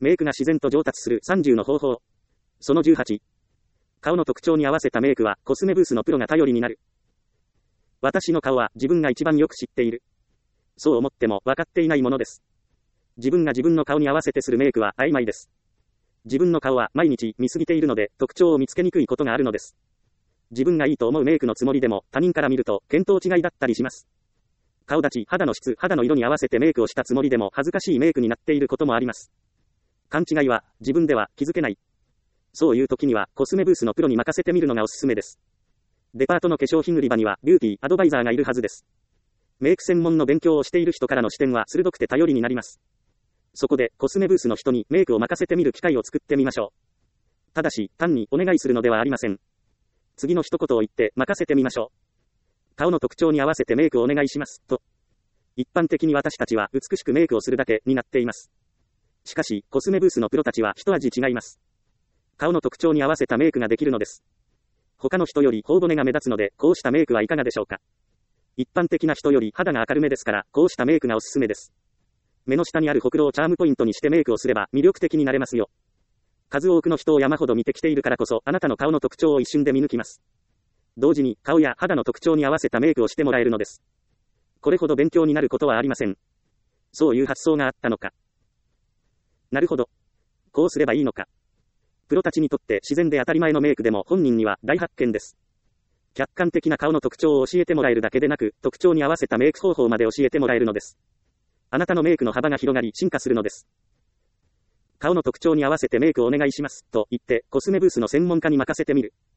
メイクが自然と上達する30の方法。その18。顔の特徴に合わせたメイクはコスメブースのプロが頼りになる。私の顔は自分が一番よく知っている。そう思っても分かっていないものです。自分が自分の顔に合わせてするメイクは曖昧です。自分の顔は毎日見すぎているので特徴を見つけにくいことがあるのです。自分がいいと思うメイクのつもりでも他人から見ると見当違いだったりします。顔立ち、肌の質、肌の色に合わせてメイクをしたつもりでも恥ずかしいメイクになっていることもあります。勘違いは自分では気づけない。そういう時にはコスメブースのプロに任せてみるのがおすすめです。デパートの化粧品売り場にはビューティーアドバイザーがいるはずです。メイク専門の勉強をしている人からの視点は鋭くて頼りになります。そこでコスメブースの人にメイクを任せてみる機会を作ってみましょう。ただし単にお願いするのではありません。次の一言を言って任せてみましょう。顔の特徴に合わせてメイクをお願いしますと。一般的に私たちは美しくメイクをするだけになっています。しかしコスメブースのプロたちは一味違います。顔の特徴に合わせたメイクができるのです。他の人より頬骨が目立つのでこうしたメイクはいかがでしょうか。一般的な人より肌が明るめですからこうしたメイクがおすすめです。目の下にあるほくろをチャームポイントにしてメイクをすれば魅力的になれますよ。数多くの人を山ほど見てきているからこそあなたの顔の特徴を一瞬で見抜きます。同時に顔や肌の特徴に合わせたメイクをしてもらえるのです。これほど勉強になることはありません。そういう発想があったのか。なるほど。こうすればいいのか。プロたちにとって自然で当たり前のメイクでも本人には大発見です。客観的な顔の特徴を教えてもらえるだけでなく、特徴に合わせたメイク方法まで教えてもらえるのです。あなたのメイクの幅が広がり進化するのです。顔の特徴に合わせてメイクをお願いしますと言ってコスメブースの専門家に任せてみる。